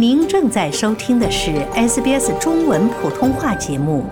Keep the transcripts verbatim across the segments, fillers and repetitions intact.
您正在收听的是 S B S 中文普通话节目。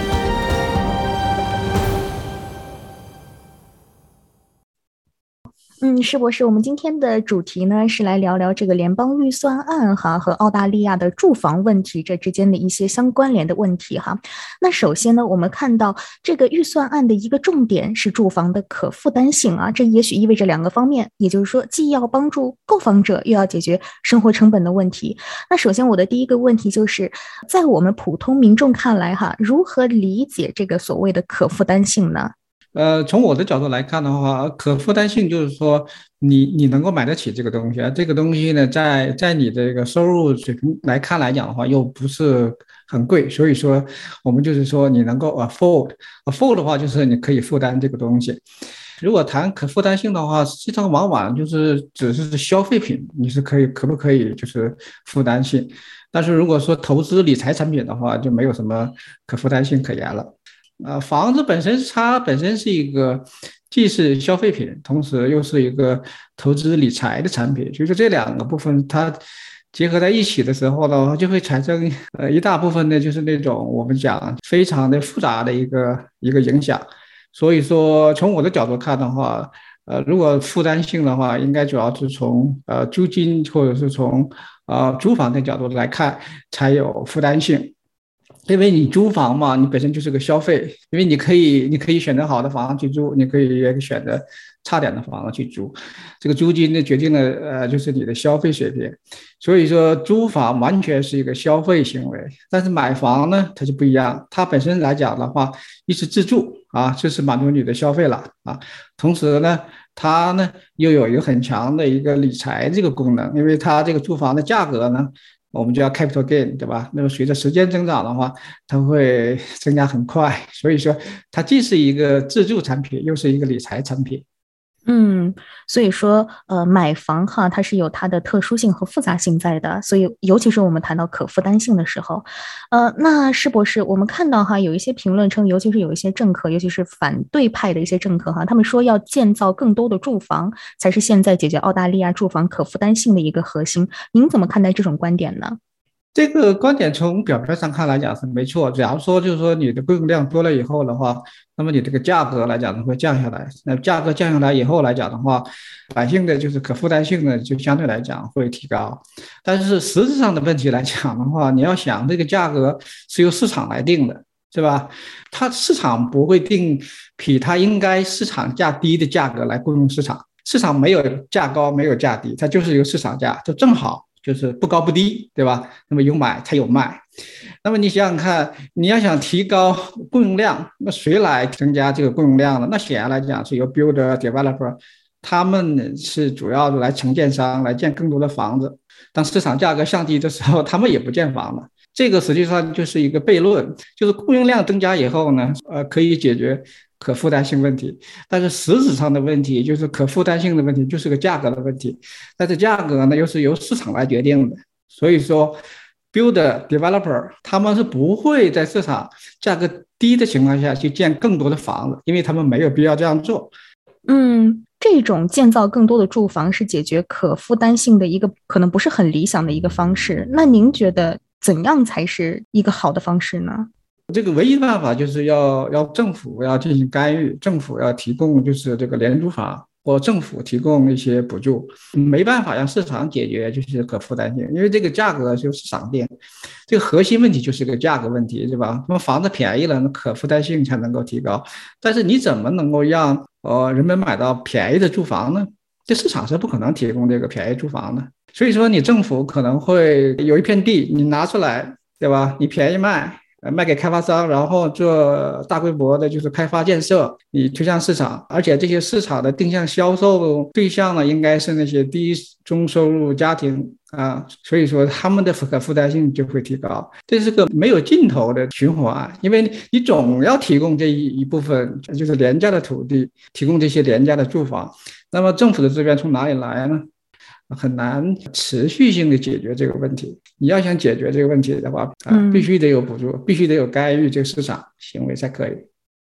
嗯，施博士，我们今天的主题呢是来聊聊这个联邦预算案哈和澳大利亚的住房问题这之间的一些相关联的问题哈。那首先呢，我们看到这个预算案的一个重点是住房的可负担性啊，这也许意味着两个方面，也就是说既要帮助购房者，又要解决生活成本的问题。那首先我的第一个问题就是，在我们普通民众看来哈，如何理解这个所谓的可负担性呢？ 呃，从我的角度来看的话，可负担性就是说你你能够买得起这个东西，这个东西呢，在在你这个收入水平来看来讲的话，又不是很贵，所以说我们就是说你能够 afford afford 的话，就是你可以负担这个东西。如果谈可负担性的话，实际上往往就是只是消费品，你是可以可不可以就是负担性，但是如果说投资理财产品的话，就没有什么可负担性可言了。呃，房子本身它本身是一个既是消费品，同时又是一个投资理财的产品，所以说这两个部分它结合在一起的时候呢，就会产生呃一大部分呢就是那种我们讲非常的复杂的一个一个影响。所以说从我的角度看的话，呃，如果负担性的话，应该主要是从呃租金或者是从呃租房的角度来看才有负担性。因为你租房嘛，你本身就是个消费，因为你可以你可以选择好的房子去租，你可以也选择差点的房子去租，这个租金呢决定了呃就是你的消费水平，所以说租房完全是一个消费行为，但是买房呢它就不一样，它本身来讲的话，一是自住啊，这是满足你的消费了啊，同时呢它呢又有一个很强的一个理财这个功能，因为它这个住房的价格呢。我们叫 capital gain， 对吧？那么随着时间增长的话，它会增加很快，所以说它既是一个自住产品，又是一个理财产品。 嗯，所以说，呃，买房哈，它是有它的特殊性和复杂性在的。所以，尤其是我们谈到可负担性的时候，呃，那施博士，我们看到哈，有一些评论称，尤其是有一些政客，尤其是反对派的一些政客哈，他们说要建造更多的住房，才是现在解决澳大利亚住房可负担性的一个核心。您怎么看待这种观点呢？ 这个观点从表面上看来讲是没错，假如说就是说你的供应量多了以后的话，那么你这个价格来讲会降下来，那价格降下来以后来讲的话，百姓的就是可负担性呢就相对来讲会提高，但是实质上的问题来讲的话，你要想这个价格是由市场来定的，是吧？它市场不会定比它应该市场价低的价格来供应市场，市场没有价高没有价低，它就是一个市场价，就正好。就是不高不低，对吧？那么有买才有卖。那么你想想看，你要想提高供应量，那谁来增加这个供应量呢？那显然来讲是由 builder developer， 他们是主要的来承建商来建更多的房子。当市场价格降低的时候，他们也不建房了。这个实际上就是一个悖论，就是供应量增加以后呢，呃，可以解决可负担性问题，但是实质上的问题就是可负担性的问题，就是个价格的问题。但是价格呢，又是由市场来决定的。所以说 ，builder developer 他们是不会在市场价格低的情况下去建更多的房子，因为他们没有必要这样做。 嗯，这种建造更多的住房是解决可负担性的一个可能不是很理想的一个方式。那您觉得怎样才是一个好的方式呢？ 这个唯一的办法就是要要政府要进行干预，政府要提供就是这个廉租房，或政府提供一些补助，没办法让市场解决就是可负担性，因为这个价格是由市场定，这个核心问题就是个价格问题，对吧？那么房子便宜了，那可负担性才能够提高，但是你怎么能够让呃人们买到便宜的住房呢？这市场是不可能提供这个便宜住房的，所以说你政府可能会有一片地，你拿出来，对吧？你便宜卖。卖给开发商，然后做大规模的就是开发建设，你推向市场，而且这些市场的定向销售对象呢，应该是那些低中收入家庭啊，所以说他们的可负担性就会提高。这是个没有尽头的循环，因为你总要提供这一一部分就是廉价的土地，提供这些廉价的住房，那么政府的资源从哪里来呢？很难持续性的解决这个问题。你要想解决这个问题的话，啊，必须得有补助，必须得有干预这个市场行为才可以。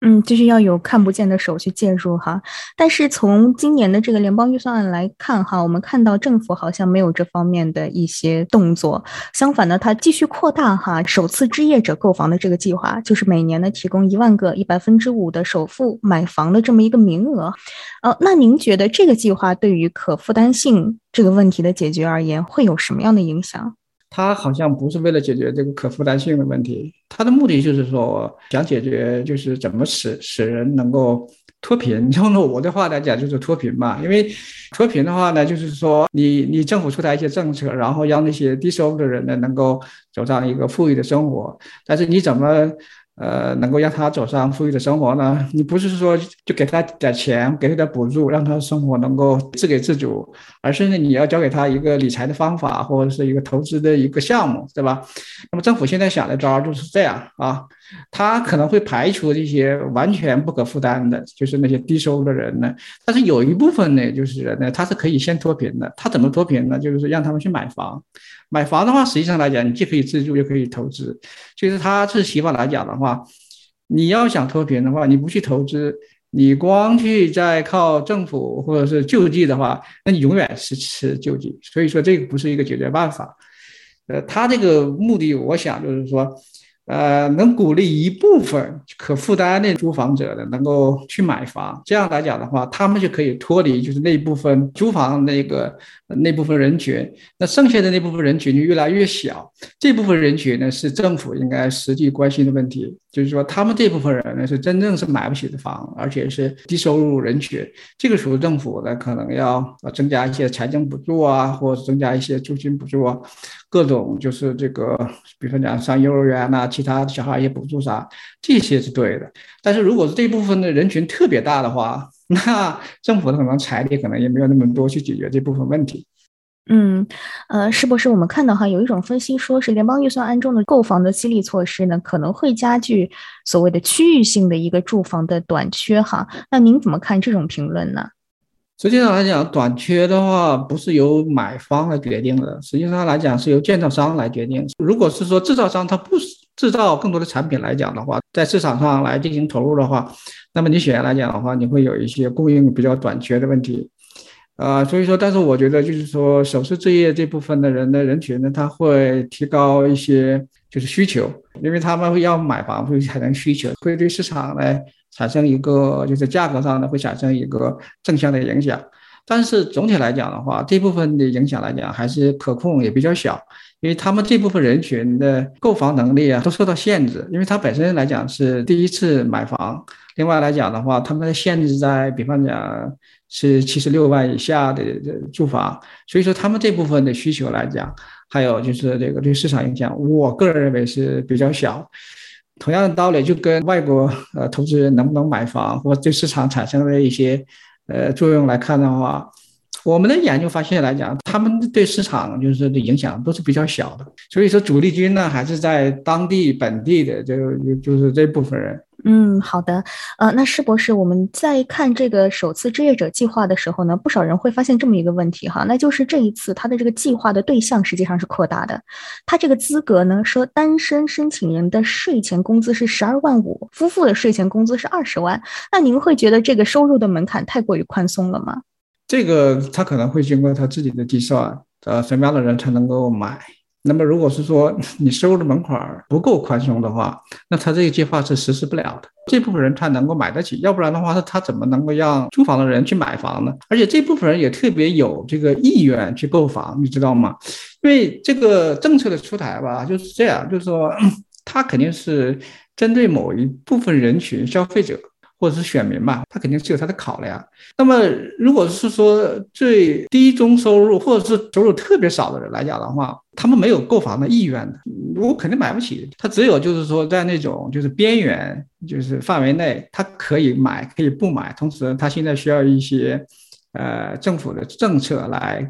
嗯，就是要有看不见的手去介入哈。但是从今年的这个联邦预算案来看哈，我们看到政府好像没有这方面的一些动作，相反呢，它继续扩大哈首次置业者购房的这个计划，就是每年呢提供一万个以百分之五的首付买房的这么一个名额。呃，那您觉得这个计划对于可负担性这个问题的解决而言，会有什么样的影响？ 它好像不是为了解决这个可负担性的问题，它的目的就是说想解决就是怎么使使人能够脱贫。用了我的话来讲就是脱贫嘛，因为脱贫的话呢，就是说你你政府出台一些政策，然后让那些低收入的人呢能够走上一个富裕的生活，但是你怎么呃，能够让他走上富裕的生活呢？你不是说就给他点钱，给他点补助，让他生活能够自给自足，而是呢，你要教给他一个理财的方法，或者是一个投资的一个项目，对吧？那么政府现在想的招就是这样啊，他可能会排除这些完全不可负担的，就是那些低收入的人呢，但是有一部分呢，就是人呢，他是可以先脱贫的。他怎么脱贫呢？就是让他们去买房。买房的话，实际上来讲，你既可以自住，又可以投资。其实他是希望来讲的话，你要想脱贫的话，你不去投资，你光去再靠政府或者是救济的话，那你永远是吃救济。所以说，这个不是一个解决办法。呃，他这个目的，我想就是说，呃，能鼓励一部分可负担的租房者呢，能够去买房。这样来讲的话，他们就可以脱离就是那部分租房那个那部分人群。那剩下的那部分人群就越来越小。这部分人群呢，是政府应该实际关心的问题。就是说，他们这部分人呢，是真正是买不起的房，而且是低收入人群。这个时候，政府呢，可能要增加一些财政补助啊，或者增加一些租金补助啊，各种就是这个，比如说讲上幼儿园呐、啊，其他小孩也补助啥，这些是对的。但是如果是这部分的人群特别大的话，那政府可能财力可能也没有那么多去解决这部分问题。 嗯，呃，是不是我们看到哈，有一种分析说是联邦预算案中的购房的激励措施呢，可能会加剧所谓的区域性的一个住房的短缺哈？那您怎么看这种评论呢？ 实际上来讲，短缺的话不是由买方来决定的，实际上来讲是由建造商来决定。如果是说制造商他不制造更多的产品来讲的话，在市场上来进行投入的话，那么你显然来讲的话，你会有一些供应比较短缺的问题。呃，所以说，但是我觉得就是说，首次置业这部分的人的人群呢，他会提高一些就是需求，因为他们会要买房，会产生需求，会对市场呢产生一个就是价格上呢会产生一个正向的影响。但是总体来讲的话，这部分的影响来讲还是可控也比较小，因为他们这部分人群的购房能力啊都受到限制，因为他本身来讲是第一次买房，另外来讲的话，他们的限制在比方讲是七十六万以下的住房，所以说他们这部分的需求来讲，还有就是这个对市场影响，我个人认为是比较小。同样的道理，就跟外国呃投资人能不能买房或对市场产生的一些呃作用来看的话，我们的研究发现来讲，他们对市场就是的影响都是比较小的。所以说主力军呢还是在当地本地的，就就是这部分人。 嗯，好的，呃，那施博士，我们在看这个首次置业者计划的时候呢，不少人会发现这么一个问题哈，那就是这一次它的这个计划的对象实际上是扩大的，它这个资格呢说单身申请人的税前工资是十二万五，夫妇的税前工资是二十万，那您会觉得这个收入的门槛太过于宽松了吗？ 这个他可能会经过他自己的计算，呃，什么样的人才能够买。那么如果是说你收入门槛不够宽松的话，那他这个计划是实施不了的。这部分人他能够买得起，要不然的话他怎么能够让租房的人去买房呢？而且这部分人也特别有这个意愿去购房，你知道吗？因为这个政策的出台吧，就是这样，就是说他肯定是针对某一部分人群消费者或者是选民吧，他肯定是有他的考量。那么如果是说最低中收入或者是收入特别少的人来讲的话，他们没有购房的意愿的，我肯定买不起。他只有就是说在那种就是边缘就是范围内，他可以买可以不买，同时他现在需要一些呃政府的政策来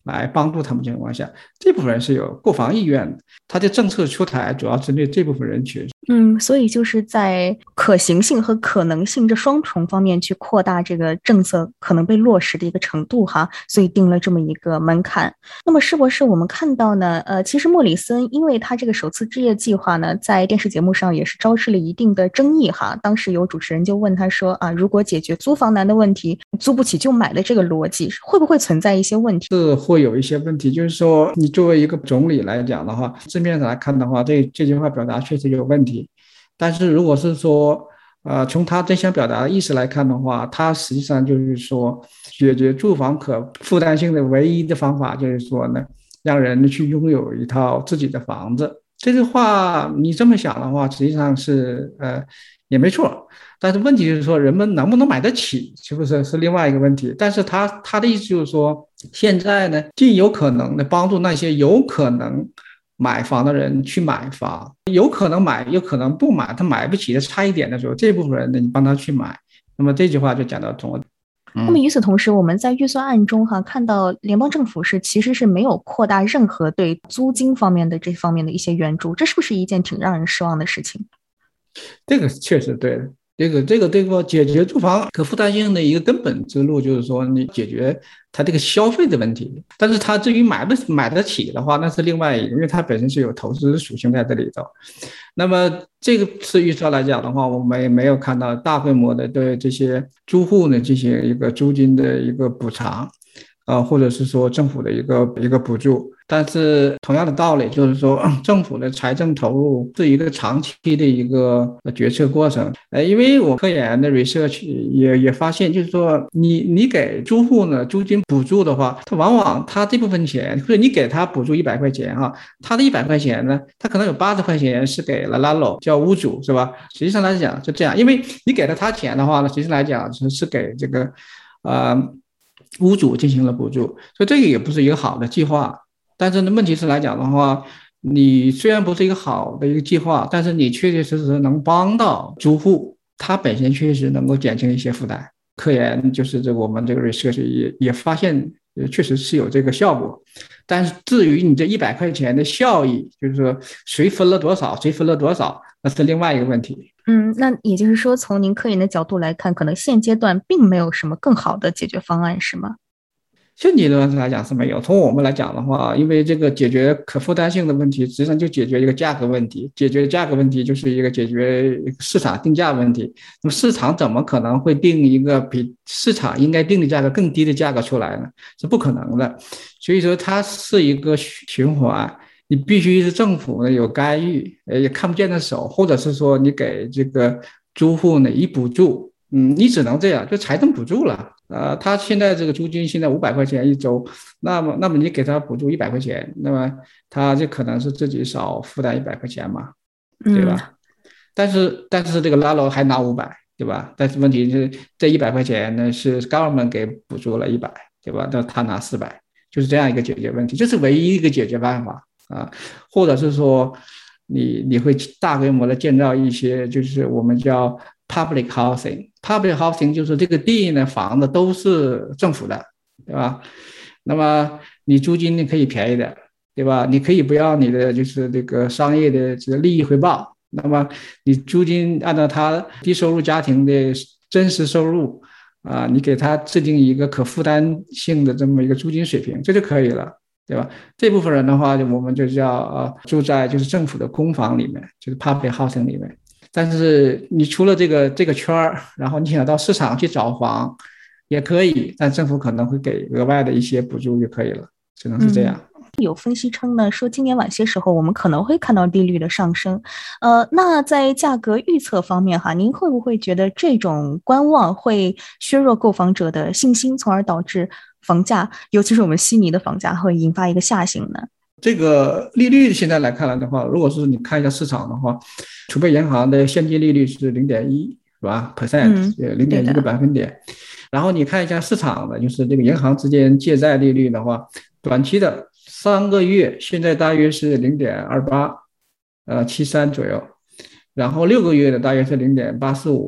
来帮助他们情况下，这部分人是有购房意愿的。他的政策出台主要针对这部分人群。 嗯，所以就是在可行性和可能性这双重方面去扩大这个政策可能被落实的一个程度哈，所以定了这么一个门槛。那么是不是我们看到呢？呃，其实莫里森因为他这个首次置业计划呢，在电视节目上也是招致了一定的争议哈。当时有主持人就问他说啊，如果解决租房难的问题，租不起就买的这个逻辑，会不会存在一些问题？ 是会有一些问题，就是说你作为一个总理来讲的话，字面上来看的话，这这句话表达确实有问题。但是如果是说，呃，从他真想表达的意思来看的话，他实际上就是说，解决住房可负担性的唯一的方法就是说呢，让人去拥有一套自己的房子。这句话你这么想的话，实际上是呃也没错。但是问题就是说，人们能不能买得起，是不是是另外一个问题？但是他他的意思就是说，现在呢，尽有可能的帮助那些有可能买房的人去买房，有可能买，有可能不买，他买不起的差一点的时候，这部分人呢，你帮他去买。那么这句话就讲到中了。 那么与此同时，我们在预算案中哈看到联邦政府是其实是没有扩大任何对租金方面的这方面的一些援助，这是不是一件挺让人失望的事情？ 这个确实对的。这个这个这个解决住房可负担性的一个根本之路，就是说你解决它这个消费的问题。但是它至于买不买得起的话，那是另外一个，因为它本身是有投资属性在这里头。那么这个次预算来讲的话，我们也没有看到大规模的对这些租户呢进行一个租金的一个补偿，呃，或者是说政府的一个一个补助。但是同样的道理，就是说政府的财政投入是一个长期的一个决策过程。呃，因为我科研的 research 也也发现，就是说你你给租户呢租金补助的话，他往往他这部分钱，或者你给他补助一百块钱哈，他的一百块钱呢，他可能有八十块钱是给了 landlord 叫屋主是吧？实际上来讲是这样，因为你给了他钱的话呢，实际上来讲是是给这个呃屋主进行了补助，所以这个也不是一个好的计划。但是呢，问题是来讲的话，你虽然不是一个好的一个计划，但是你确确实实能帮到租户，他本身确实能够减轻一些负担。科研就是这我们这个 research 也也发现，确实是有这个效果。但是至于你这一百块钱的效益，就是说谁分了多少，谁分了多少，那是另外一个问题。 嗯，那也就是说，从您科研的角度来看，可能现阶段并没有什么更好的解决方案，是吗？ 现阶段来讲是没有。从我们来讲的话，因为这个解决可负担性的问题，实际上就解决一个价格问题，解决价格问题就是一个解决市场定价问题。那么市场怎么可能会定一个比市场应该定的价格更低的价格出来呢？是不可能的。所以说它是一个循环，你必须是政府呢有干预，也看不见的手，或者是说你给这个租户呢以补助，嗯，你只能这样，就财政补助了。呃，他现在这个租金现在五百块钱一周，那么那么你给他补助一百块钱，那么他就可能是自己少负担一百块钱嘛，对吧？嗯、但是但是这个拉楼还拿五百，对吧？但是问题是这一百块钱呢是 government 给补助了一百，对吧？那他拿四百，就是这样一个解决问题，这是唯一一个解决办法啊，或者是说你你会大规模的建造一些，就是我们叫public housing。Public housing 就是这个地呢，房子都是政府的，对吧？那么你租金呢可以便宜点，对吧？你可以不要你的就是这个商业的这个利益回报，那么你租金按照他低收入家庭的真实收入啊，你给他制定一个可负担性的这么一个租金水平，这就可以了，对吧？这部分人的话，我们就叫呃住在就是政府的公房里面，就是 public housing 里面。但是你除了这个这个圈儿，然后你想到市场去找房也可以，但政府可能会给额外的一些补助就可以了，只能是这样。 嗯，有分析称呢，说今年晚些时候我们可能会看到利率的上升。呃，那在价格预测方面哈，您会不会觉得这种观望会削弱购房者的信心，从而导致房价，尤其是我们悉尼的房价会引发一个下行呢？ 这个利率现在来看来的话，如果是你看一下市场的话，储备银行的现金利率是 零点一 是吧 percent， 零点一个百分点。然后你看一下市场的，就是这个银行之间借债利率的话，短期的三个月现在大约是 零点二八，呃七三左右，然后六个月的大约是 零点八四五，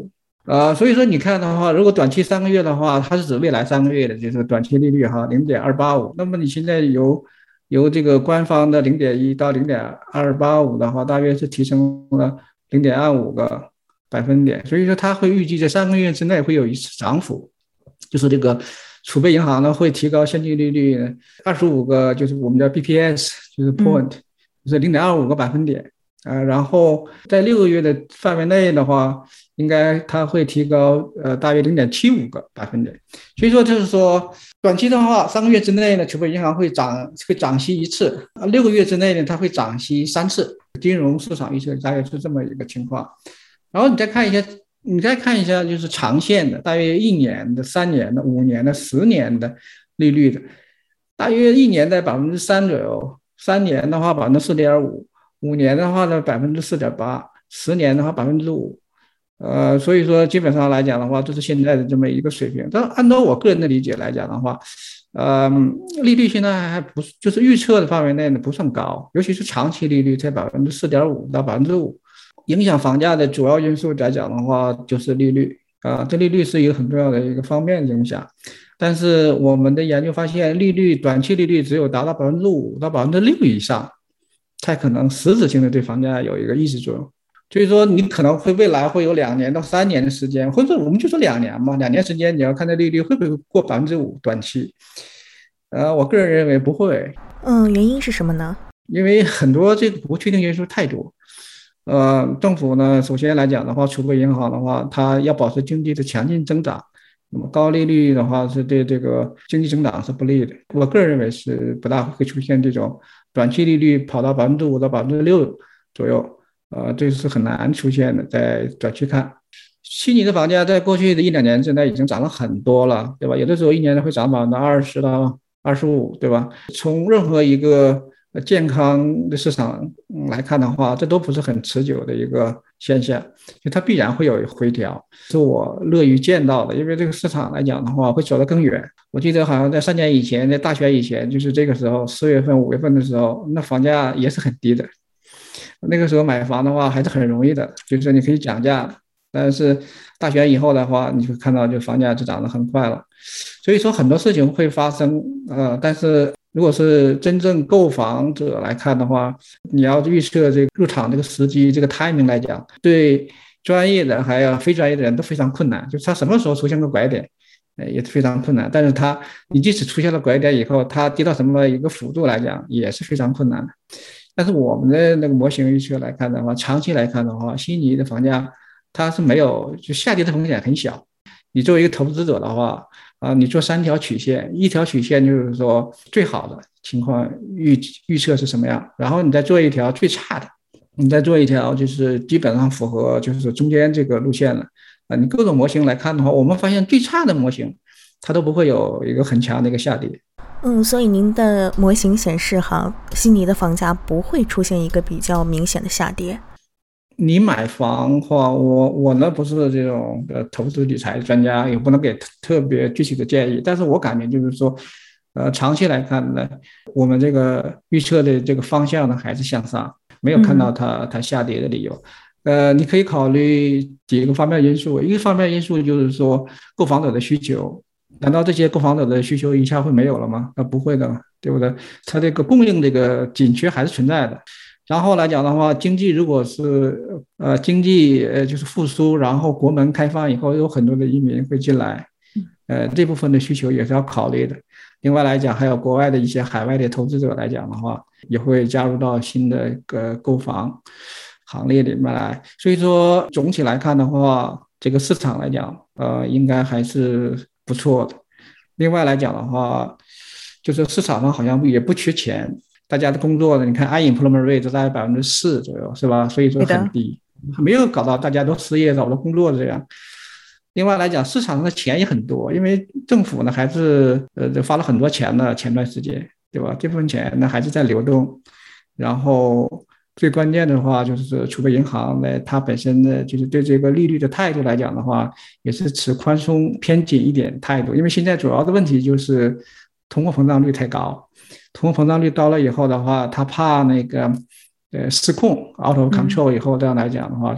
呃，所以说你看的话，如果短期三个月的话，它是指未来三个月的，就是短期利率哈，零点二八五。那么你现在由由这个官方的零点一到零点二八五的话，大约是提升了零点二五个百分点。所以说它会预计在三个月之内会有一次涨幅，就是这个储备银行呢会提高现金利率二十五个，就是我们叫 B P S， 就是 point，、嗯、就是零点二五个百分点。呃，然后在六个月的范围内的话，应该它会提高呃大约零点七五个百分点。所以说就是说，短期的话，三个月之内呢，储备银行会涨会涨息一次，六个月之内呢，它会涨息三次。金融市场预测大概是这么一个情况。然后你再看一下，你再看一下就是长线的，大约一年的、三年的、五年的、十年的利率的，大约一年在百分之三左右，三年的话百分之四点五。五年的话呢，百分之四点八，十年的话百分之五，呃，所以说基本上来讲的话，这是现在的这么一个水平。但按照我个人的理解来讲的话，呃，利率现在还不是就是预测的范围内呢不算高，尤其是长期利率在百分之四点五到百分之五，影响房价的主要因素来讲的话就是利率啊、呃，这利率是一个很重要的一个方面影响。但是我们的研究发现，利率短期利率只有达到百分之五到百分之六以上，才可能实质性的对房价有一个抑制作用。所以说你可能会未来会有两年到三年的时间，或者我们就说两年嘛，两年时间你要看这利率会不会过百分之五短期。呃，我个人认为不会。 嗯，原因是什么呢？ 因为很多这个不确定因素太多。呃，政府呢，首先来讲的话，储备银行的话，它要保持经济的强劲增长。那么高利率的话是对这个经济增长是不利的。我个人认为是不大会出现这种短期利率跑到百分之五到百分之六左右，呃，这是很难出现的。在短期看，悉尼的房价在过去的一两年之内已经涨了很多了，对吧？有的时候一年会涨百分之二十到二十五，对吧？从任何一个健康的市场来看的话，这都不是很持久的一个现象，就它必然会有回调，是我乐于见到的。因为这个市场来讲的话，会走得更远。我记得好像在三年以前，在大学以前，就是这个时候四月份、五月份的时候，那房价也是很低的。那个时候买房的话还是很容易的，就是你可以讲价。但是大学以后的话，你会看到就房价就涨得很快了。所以说很多事情会发生，呃，但是如果是真正购房者来看的话，你要预测这个入场这个时机，这个 timing 来讲，对专业的还有非专业的人都非常困难。就是他什么时候出现个拐点，也是非常困难。但是他你即使出现了拐点以后，它跌到什么一个幅度来讲，也是非常困难的。但是我们的那个模型预测来看的话，长期来看的话，悉尼的房价它是没有就下跌的风险很小。你作为一个投资者的话，啊，你做三条曲线，一条曲线就是说最好的情况预预测是什么样，然后你再做一条最差的，你再做一条就是基本上符合就是中间这个路线了。啊，你各种模型来看的话，我们发现最差的模型它都不会有一个很强的一个下跌。 嗯，所以您的模型显示哈，悉尼的房价不会出现一个比较明显的下跌。 你买房的话，我我呢不是这种呃投资理财专家，也不能给特别具体的建议，但是我感觉就是说，呃，长期来看呢，我们这个预测的这个方向呢还是向上，没有看到它它下跌的理由。呃，你可以考虑几个方面因素，一个方面因素就是说购房者的需求，难道这些购房者的需求一下会没有了吗？那不会的，对不对？它这个供应这个紧缺还是存在的。然后来讲的话，经济如果是呃经济呃就是复苏，然后国门开放以后，有很多的移民会进来，呃这部分的需求也是要考虑的。另外来讲，还有国外的一些海外的投资者来讲的话，也会加入到新的一个购房行列里面来。所以说总体来看的话，这个市场来讲，呃应该还是不错的。另外来讲的话，就是市场上好像也不缺钱。大家的工作呢，你看 unemployment rate 大概百分之四左右，是吧？所以说很低，没有搞到大家都失业找不到工作这样。另外来讲，市场上的钱也很多，因为政府呢还是呃发了很多钱呢，前段时间，对吧？这部分钱呢还是在流动。然后最关键的话就是储备银行呢，它本身呢就是对这个利率的态度来讲的话，也是持宽松偏紧一点态度，因为现在主要的问题就是通货膨胀率太高。通货膨胀率高了以后的话，他怕那个呃失控 out of control 以后这样来讲的话，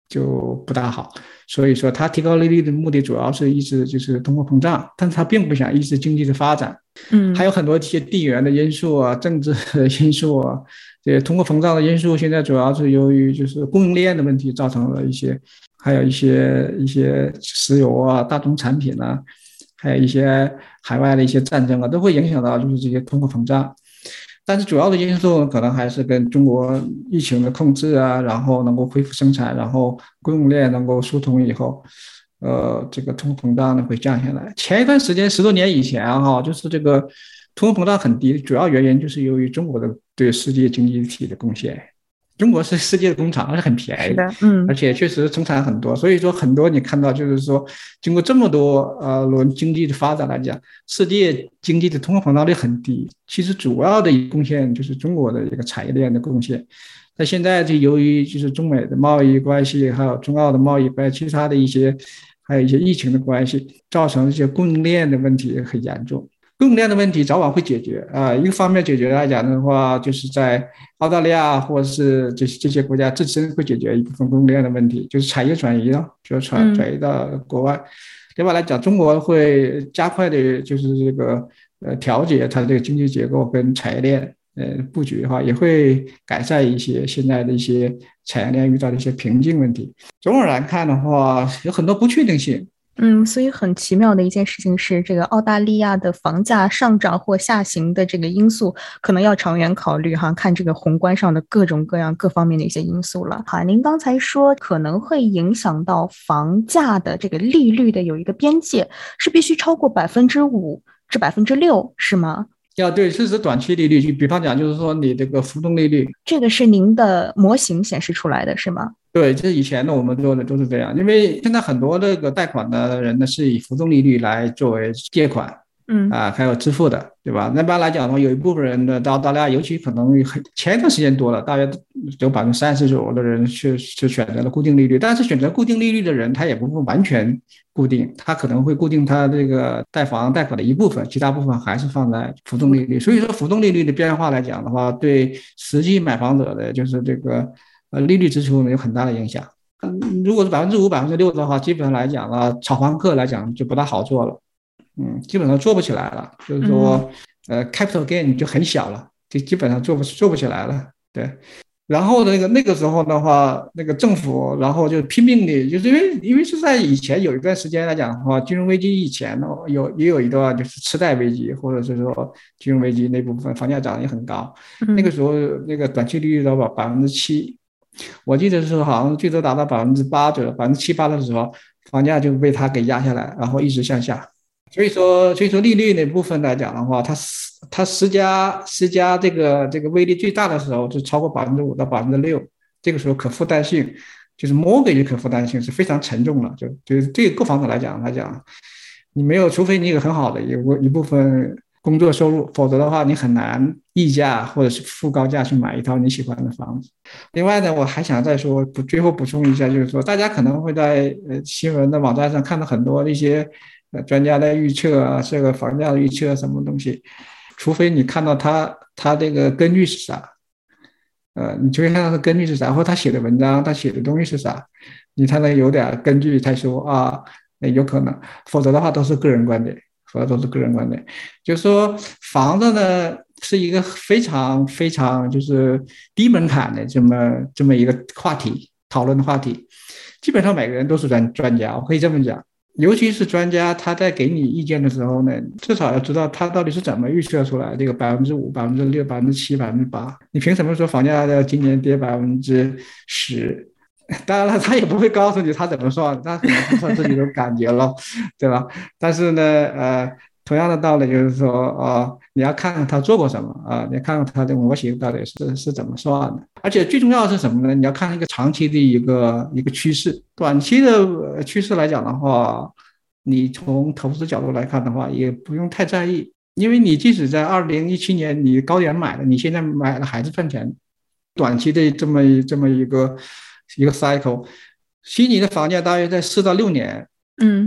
就不大好。所以说它提高利率的目的主要是抑制就是通货膨胀，但是它并不想抑制经济的发展。 嗯， 还有很多一些地缘的因素啊，政治的因素啊，这些通货膨胀的因素现在主要是由于就是供应链的问题造成了一些，还有一些一些石油啊、大宗产品啊，还有一些海外的一些战争啊，都会影响到就是这些通货膨胀。但是主要的因素可能还是跟中国疫情的控制啊，然后能够恢复生产，然后供应链能够疏通以后，呃，这个通货膨胀呢会降下来。前一段时间十多年以前哈、啊，就是这个通货膨胀很低，主要原因就是由于中国的对世界经济体的贡献。中国是世界的工厂，而且很便宜， 嗯， 而且确实生产很多，所以说很多你看到就是说，经过这么多呃轮经济的发展来讲，世界经济的通货膨胀率很低。其实主要的贡献就是中国的一个产业链的贡献。那现在就由于就是中美的贸易关系，还有中澳的贸易关系，其他的一些还有一些疫情的关系，造成一些供应链的问题很严重。供应链的问题早晚会解决啊、呃。一个方面解决来讲的话，就是在澳大利亚或者是这这些国家自身会解决一部分供应链的问题，就是产业转移了，就转转移到国外。另外来讲，中国会加快的，就是这个呃调节它的这个经济结构跟产业链呃布局的话，也会改善一些现在的一些产业链遇到的一些瓶颈问题。总而来看的话，有很多不确定性。 嗯，所以很奇妙的一件事情是，这个澳大利亚的房价上涨或下行的这个因素，可能要长远考虑哈，看这个宏观上的各种各样各方面的一些因素了。好，您刚才说可能会影响到房价的这个利率的有一个边界，是必须超过百分之五至百分之六，是吗？ 要对，是指短期利率，就比方讲，就是说你这个浮动利率， 这个是您的模型显示出来的是吗？ 对，这以前的我们做的都是这样，因为现在很多这个贷款的人呢是以浮动利率来作为借款， 嗯啊，还有支付的，对吧？那般来讲的话，有一部分人的到澳大利亚，尤其可能很前一段时间多了，大约有百分之三十左右的人去就选择了固定利率，但是选择固定利率的人，他也不会完全固定，他可能会固定他这个贷房贷款的一部分，其他部分还是放在浮动利率。所以说，浮动利率的变化来讲的话，对实际买房者的就是这个呃利率支出有很大的影响。嗯，如果是百分之五、百分之六的话，基本上来讲呢，炒房客来讲就不大好做了。嗯，基本上做不起来了，就是说，呃 ，capital gain 就很小了，就基本上做不做不起来了。对，然后那个那个时候的话，那个政府然后就拼命的，就是因为因为是在以前有一段时间来讲的话，金融危机以前呢，有也有一段就是次贷危机，或者是说金融危机那部分房价涨得也很高，那个时候那个短期利率到百分之七，我记得是好像最多达到百分之八左右，百分之七八的时候，房价就被它给压下来，然后一直向下。所以说，所以说利率那部分来讲的话，它它施加施加这个这个威力最大的时候，就超过百分之五到百分之六，这个时候可负担性就是 mortgage 可负担性是非常沉重的，就就是对购房者来讲来讲，你没有，除非你有很好的一一部分工作收入，否则的话你很难溢价或者是付高价去买一套你喜欢的房子。另外呢，我还想再说，最后补充一下，就是说大家可能会在呃新闻的网站上看到很多一些。呃，专家的预测啊，这个房价的预测什么东西，除非你看到他他这个根据是啥，呃，你除非看到他根据是啥，或者他写的文章，他写的东西是啥，你才能有点根据才说啊，有可能，否则的话都是个人观点，否则都是个人观点。就是说，房子呢是一个非常非常就是低门槛的这么这么一个话题，讨论的话题，基本上每个人都是专专家，我可以这么讲。尤其是专家，他在给你意见的时候呢，至少要知道他到底是怎么预测出来这个百分之五、百分之六、百分之七、百分之八。你凭什么说房价要今年跌百分之十？当然了，他也不会告诉你他怎么算，他可能算自己的感觉了，对吧？但是呢，呃，同样的道理就是说，呃，你要看看他做过什么啊、呃，你要看看他的模型到底是是怎么算的。而且最重要的是什么呢？你要看一个长期的一个一个趋势。短期的趋势来讲的话，你从投资角度来看的话，也不用太在意，因为你即使在二零一七年你高点买了，你现在买了还是赚钱。短期的这么这么一个一个 cycle， 悉尼的房价大约在四到六年， 嗯，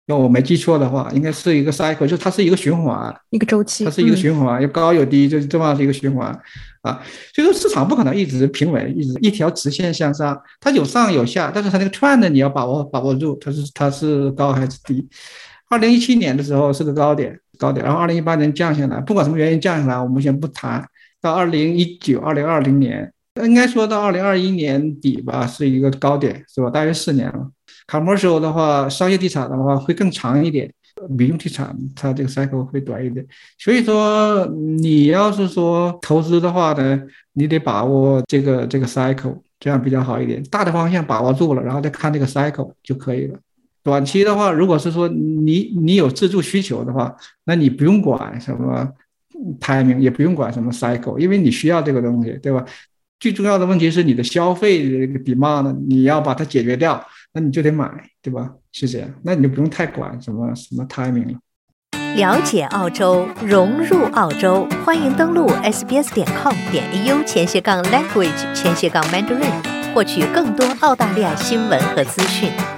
要我没记错的话，应该是一个 cycle，就是它是一个循环， 一个周期， 它是一个循环，有高有低，就是这么样的一个循环啊。所以说市场不可能一直平稳，一直一条直线向上，它有上有下，但是它那个 trend 你要把握把握住，它是它是高还是低。二零一七年的时候是个高点，高点，然后二零一八年降下来，不管什么原因降下来，我们先不谈。到二零一九、二零二零年，应该说到二零二一年底吧，是一个高点，是吧？大约四年了。commercial 的话，商业地产的话会更长一点，民用地产它这个 cycle 会短一点。所以说，你要是说投资的话呢，你得把握这个这个 cycle， 这样比较好一点。大的方向把握住了，然后再看这个 cycle 就可以了。短期的话，如果是说你你有自住需求的话，那你不用管什么 timing， 也不用管什么 cycle， 因为你需要这个东西，对吧？最重要的问题是你的消费这个 demand， 你要把它解决掉，那你就得买，对吧？是这样，那你就不用太管什么什么 timing 了。 了解澳洲，融入澳洲，欢迎登录 s b s 点 com 点 a u 前斜杠 language 前斜杠 mandarin， 获取更多澳大利亚新闻和资讯。